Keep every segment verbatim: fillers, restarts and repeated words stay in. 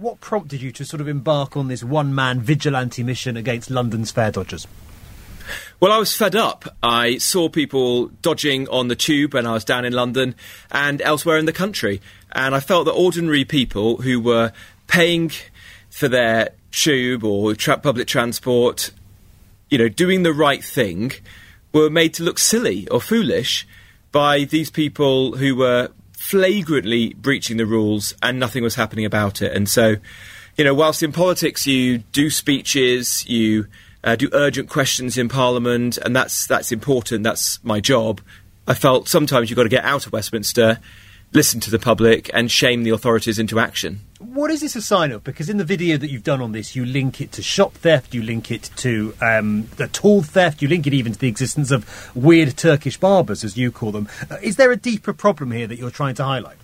what prompted you to sort of embark on this one-man vigilante mission against London's fare dodgers? Well, I was fed up. I saw people dodging on the tube when I was down in London and elsewhere in the country. And I felt that ordinary people who were paying for their tube or tra- public transport, you know, doing the right thing, were made to look silly or foolish by these people who were flagrantly breaching the rules and nothing was happening about it. And so, you know, whilst in politics you do speeches, you uh, do urgent questions in Parliament, and that's that's important, that's my job, I felt sometimes you've got to get out of Westminster, listen to the public and shame the authorities into action. What is this a sign of? Because in the video that you've done on this, you link it to shop theft, you link it to um, the tool theft, you link it even to the existence of weird Turkish barbers, as you call them. Uh, is there a deeper problem here that you're trying to highlight?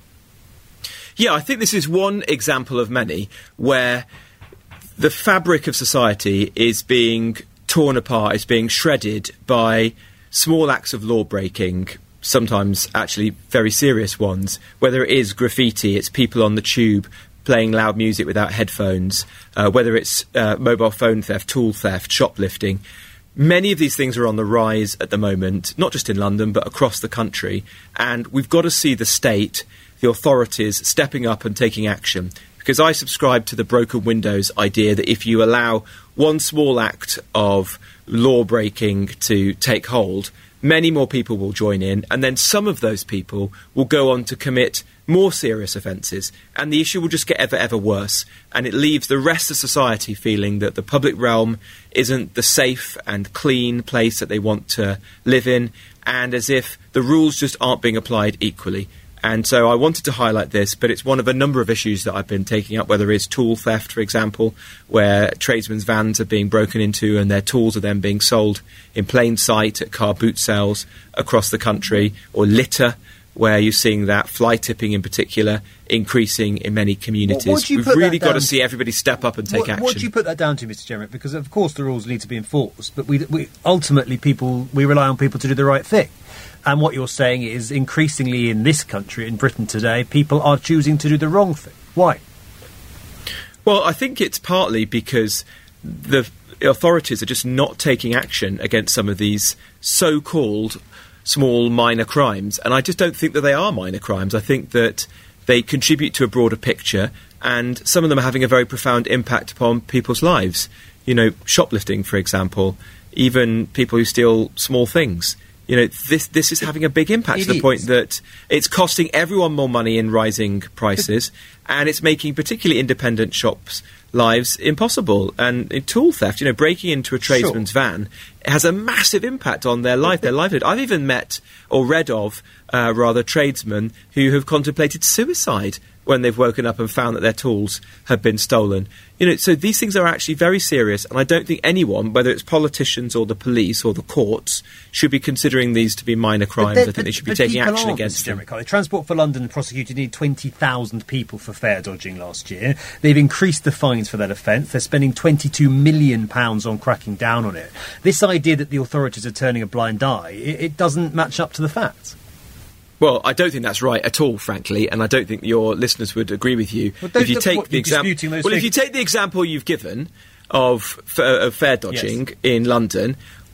Yeah, I think this is one example of many where the fabric of society is being torn apart, is being shredded by small acts of law-breaking, sometimes actually very serious ones, whether it is graffiti, it's people on the tube playing loud music without headphones, uh, whether it's uh, mobile phone theft, tool theft, shoplifting. Many of these things are on the rise at the moment, not just in London, but across the country. And we've got to see the state, the authorities, stepping up and taking action. Because I subscribe to the broken windows idea that if you allow one small act of law-breaking to take hold, many more people will join in, and then some of those people will go on to commit more serious offences, and the issue will just get ever, ever worse, and it leaves the rest of society feeling that the public realm isn't the safe and clean place that they want to live in, and as if the rules just aren't being applied equally. And so I wanted to highlight this, but it's one of a number of issues that I've been taking up, whether it's tool theft, for example, where tradesmen's vans are being broken into and their tools are then being sold in plain sight at car boot sales across the country, or litter, where you're seeing that, fly tipping in particular, increasing in many communities. What, what We've really got to see everybody step up and take what, action. What do you put that down to, Mister Jenrick? Because, of course, the rules need to be enforced, but we, we ultimately people we rely on people to do the right thing. And what you're saying is, increasingly in this country, in Britain today, people are choosing to do the wrong thing. Why? Well, I think it's partly because the authorities are just not taking action against some of these so-called small minor crimes. And I just don't think that they are minor crimes. I think that they contribute to a broader picture, and some of them are having a very profound impact upon people's lives. You know, shoplifting, for example, even people who steal small things. You know, this this is having a big impact, it to the is. point that it's costing everyone more money in rising prices, and it's making particularly independent shops' lives impossible. And in tool theft, you know, breaking into a tradesman's Sure. van has a massive impact on their life, their livelihood. I've even met or read of, uh, rather, tradesmen who have contemplated suicide when they've woken up and found that their tools have been stolen. You know, so these things are actually very serious, and I don't think anyone, whether it's politicians or the police or the courts, should be considering these to be minor crimes. I think they should be taking action against them. Jenrick, Transport for London prosecuted nearly twenty thousand people for fare dodging last year. They've increased the fines for that offence. They're spending twenty-two million pounds on cracking down on it. This idea that the authorities are turning a blind eye, it, it doesn't match up to the facts. Well, I don't think that's right at all, frankly, and I don't think your listeners would agree with you. Well, if you take what, the example, well, figures? if you take the example you've given of, f- of fare dodging Yes. in London,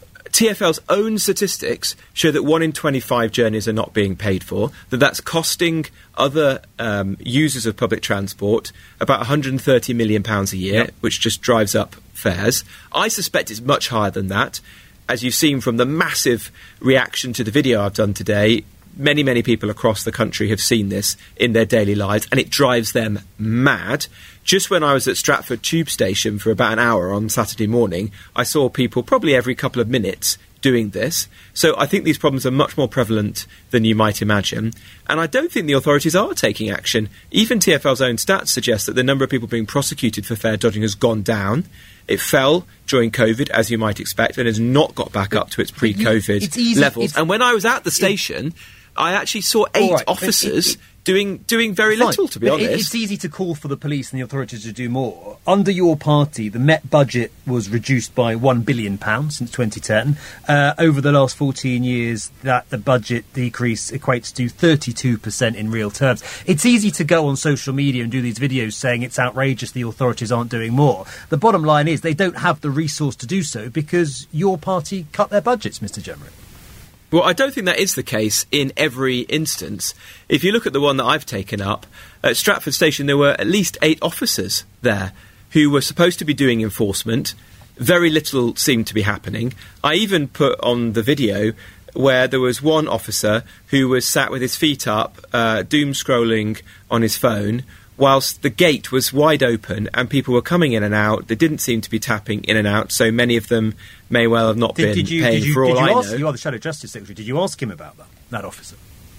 T F L's own statistics show that one in twenty-five journeys are not being paid for, that that's costing other um, users of public transport about one hundred thirty million pounds a year, Yep. which just drives up fares. I suspect it's much higher than that. As you've seen from the massive reaction to the video I've done today, many, many people across the country have seen this in their daily lives, and it drives them mad. Just when I was at Stratford Tube Station for about an hour on Saturday morning, I saw people probably every couple of minutes doing this. So I think these problems are much more prevalent than you might imagine. And I don't think the authorities are taking action. Even T F L's own stats suggest that the number of people being prosecuted for fare dodging has gone down. It fell during COVID, as you might expect, and has not got back up to its pre-COVID It's easy- levels. it's- And when I was at the station, I actually saw eight All right, but officers it- it- doing doing very Fine. little, to be But honest. it- It's easy to call for the police and the authorities to do more. Under your party, the Met budget was reduced by one billion pounds since twenty ten. Uh, over the last fourteen years, that the budget decrease equates to thirty-two percent in real terms. It's easy to go on social media and do these videos saying it's outrageous the authorities aren't doing more. The bottom line is they don't have the resource to do so because your party cut their budgets, Mr Jemerick. Well, I don't think that is the case in every instance. If you look at the one that I've taken up, at Stratford Station there were at least eight officers there who were supposed to be doing enforcement. Very little seemed to be happening. I even put on the video where there was one officer who was sat with his feet up, uh, doom-scrolling on his phone, whilst the gate was wide open and people were coming in and out. They didn't seem to be tapping in and out, so many of them may well have not Did, been did you, paying did you, for all did you I ask, know. You are the Shadow Justice Secretary. Did you ask him about that, that officer?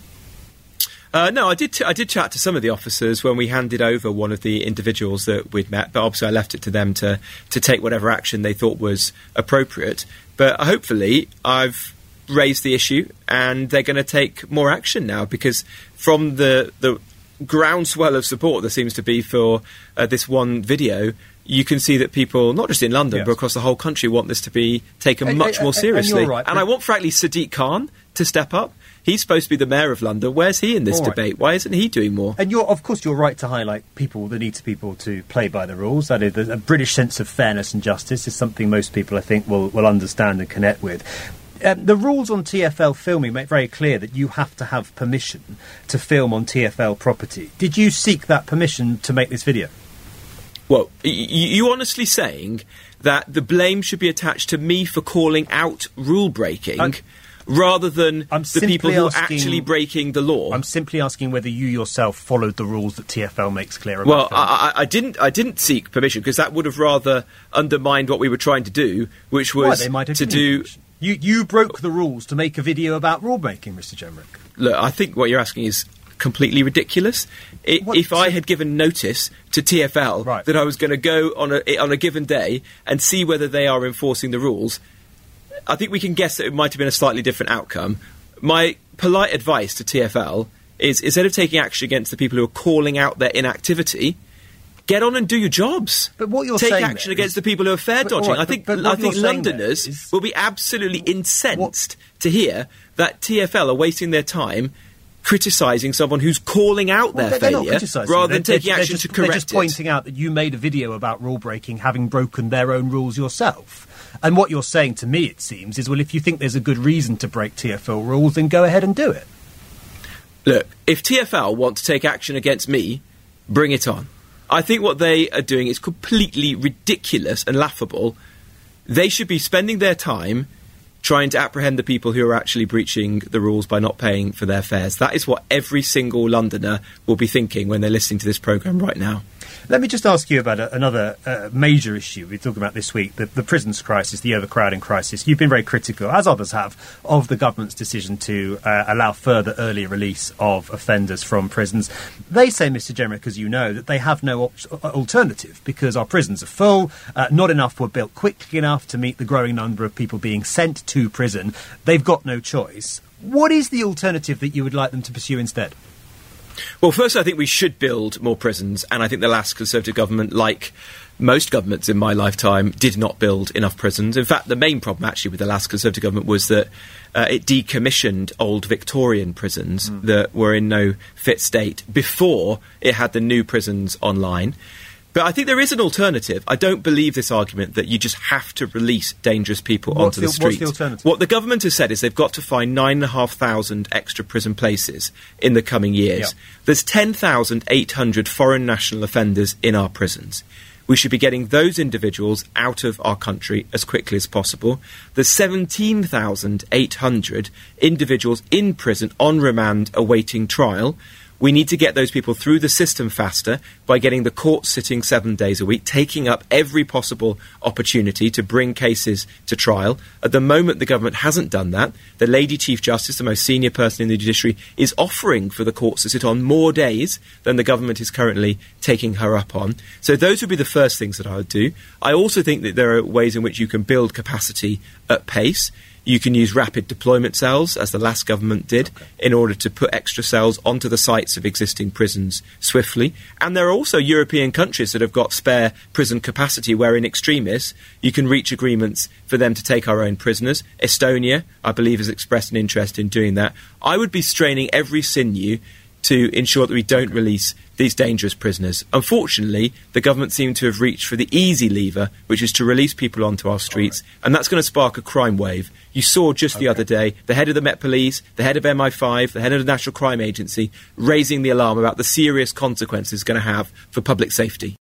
Uh, no, I did. T- I did chat to some of the officers when we handed over one of the individuals that we'd met, but obviously I left it to them to to take whatever action they thought was appropriate. But hopefully, I've raised the issue, and they're going to take more action now because from the the groundswell of support there seems to be for uh, this one video, you can see that people, not just in London, Yes. but across the whole country, want this to be taken And- much and- more and- and seriously. you're right, and but- I want, frankly, Sadiq Khan to step up. He's supposed to be the mayor of London. Where's he in this All right. debate? Why isn't he doing more? And you're, of course, you're right to highlight people, the need to people to play by the rules. That is, a British sense of fairness and justice is something most people, I think, will, will understand and connect with. Um, the rules on T F L filming make very clear that you have to have permission to film on T F L property. Did you seek that permission to make this video? Well, y- y- you honestly saying that the blame should be attached to me for calling out rule breaking I'm- rather than I'm the people simply who are asking- actually breaking the law? I'm simply asking whether you yourself followed the rules that T F L makes clear about Well, filming. I, I, I didn't. I didn't seek permission because that would have rather undermined what we were trying to do, which Why, was they might have to given you do. permission. You, you broke the rules to make a video about rule breaking, Mr Jemerick. Look, I think what you're asking is completely ridiculous. I, What- if I had given notice to T F L Right. that I was going to go on a on a given day and see whether they are enforcing the rules, I think we can guess that it might have been a slightly different outcome. My polite advice to T F L is, instead of taking action against the people who are calling out their inactivity, get on and do your jobs. But what you're Take saying action there against is- the people who are fare But, dodging. all right, I think but- but what I think you're saying there Londoners is- will be absolutely incensed to hear that T F L are wasting their time criticising someone who's calling out Well, their they're not failure criticising rather you. than They're- taking they're action just, to correct They're just it. pointing out that you made a video about rule breaking, having broken their own rules yourself. And what you're saying to me, it seems, is, well, if you think there's a good reason to break T F L rules, then go ahead and do it. Look, if T F L want to take action against me, bring it on. I think what they are doing is completely ridiculous and laughable. They should be spending their time trying to apprehend the people who are actually breaching the rules by not paying for their fares. That is what every single Londoner will be thinking when they're listening to this programme right now. Let me just ask you about a, another uh, major issue we're talking about this week, the, the prisons crisis, the overcrowding crisis. You've been very critical, as others have, of the government's decision to uh, allow further early release of offenders from prisons. They say, Mr Jemerick, as you know, that they have no op- alternative because our prisons are full, uh, not enough were built quickly enough to meet the growing number of people being sent to prison. They've got no choice. What is the alternative that you would like them to pursue instead? Well, first, I think we should build more prisons, and I think the last Conservative government, like most governments in my lifetime, did not build enough prisons. In fact, the main problem, actually, with the last Conservative government was that uh, it decommissioned old Victorian prisons mm. that were in no fit state before it had the new prisons online. But I think there is an alternative. I don't believe this argument that you just have to release dangerous people what's onto the, the street. What's the alternative? What the government has said is they've got to find nine and a half thousand extra prison places in the coming years. Yeah. There's ten thousand eight hundred foreign national offenders in our prisons. We should be getting those individuals out of our country as quickly as possible. There's seventeen thousand eight hundred individuals in prison on remand awaiting trial. We need to get those people through the system faster by getting the court sitting seven days a week, taking up every possible opportunity to bring cases to trial. At the moment, the government hasn't done that. The Lady Chief Justice, the most senior person in the judiciary, is offering for the courts to sit on more days than the government is currently taking her up on. So those would be the first things that I would do. I also think that there are ways in which you can build capacity at pace. You can use rapid deployment cells, as the last government did, okay. in order to put extra cells onto the sites of existing prisons swiftly. And there are also European countries that have got spare prison capacity where, in extremis, you can reach agreements for them to take our own prisoners. Estonia, I believe, has expressed an interest in doing that. I would be straining every sinew to ensure that we don't release these dangerous prisoners. Unfortunately, the government seemed to have reached for the easy lever, which is to release people onto our streets, right. and that's going to spark a crime wave. You saw just the okay. other day the head of the Met Police, the head of M I five, the head of the National Crime Agency raising the alarm about the serious consequences it's going to have for public safety.